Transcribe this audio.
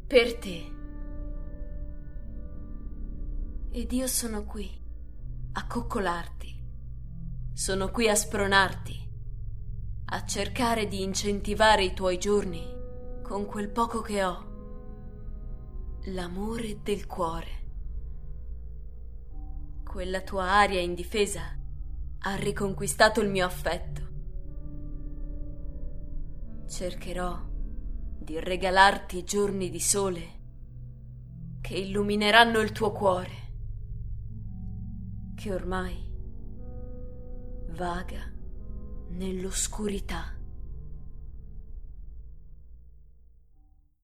per te. Ed io sono qui a coccolarti, sono qui a spronarti, a cercare di incentivare i tuoi giorni con quel poco che ho, l'amore del cuore. Quella tua aria indifesa ha riconquistato il mio affetto. Cercherò di regalarti giorni di sole che illumineranno il tuo cuore, che ormai vaga nell'oscurità.